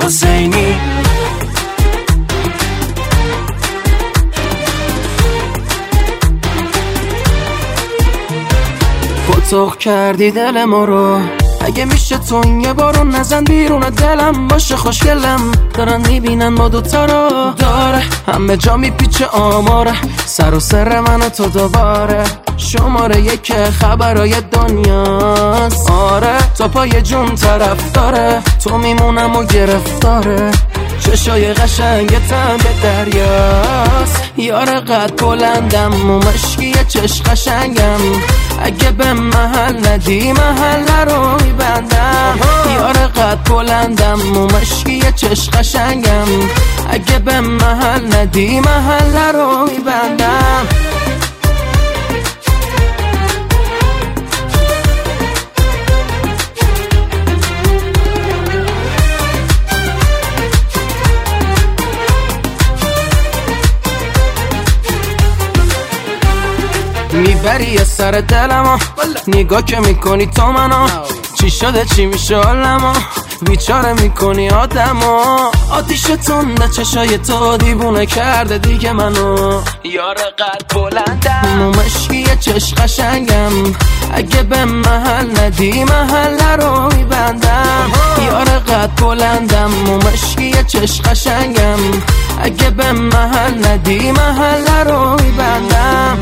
حسینی. پتوق کردی دل ما رو، اگه میشه تو یه بارون نزن بیرون دلم. باشه خوشگلم دارن میبینن ما دوتا رو، داره همه جا میپیچه آماره، سر و سر من و تو دوباره. شماره یک خبرای دنیاست، آره تا پای جون طرف داره، تو میمونم و گرفتاره. چشای قشنگتم به دریاست، یار قد بلندم و مشکی چش قشنگم. اگه به محل ندی محل رو میبندم، یار قد بلندم و مشکی چش قشنگم. اگه به محل ندی محل رو میبندم. میبری یه سر دلمو، نگاه که میکنی تو منو. چی شده چی میشه حالمو، بیچاره میکنی آدمو. آتیش تنده چشای تو دیوونه کرده دیگه منو، یار قد بلندم و مشکی چش قشنگم. اگه به محل ندی محل رو میبندم، یار قد بلندم و مشکی چش قشنگم. اگه به محل ندی محل رو میبندم.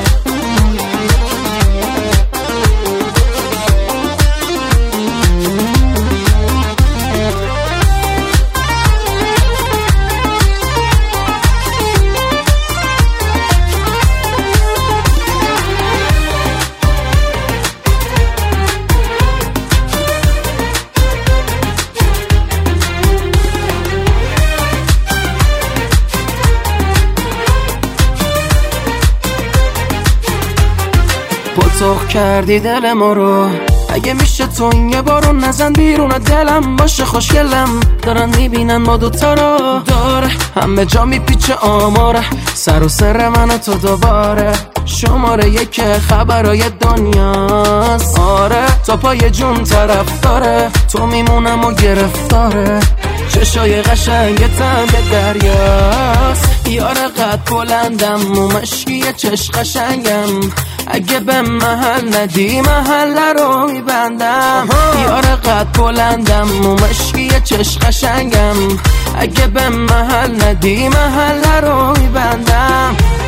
پتوق کردی دل ما رو، اگه میشه تو یه بارون نزن بیرون دلم. باشه خوشگلم دارن میبینن ما دوتا رو، داره همه جا میپیچه آماره، سر و سر من و تو دوباره. شماره یک خبرای دنیاست، آره تا پای جون طرف داره، تو میمونم و گرفتاره. چشای قشنگتم به دریاست، یار قد بلندم و مشکی چش قشنگم. اگه به محل ندی محل رو میبندم، یار قد بلندم و مشکی چش قشنگم. اگه به محل ندی محل رو میبندم.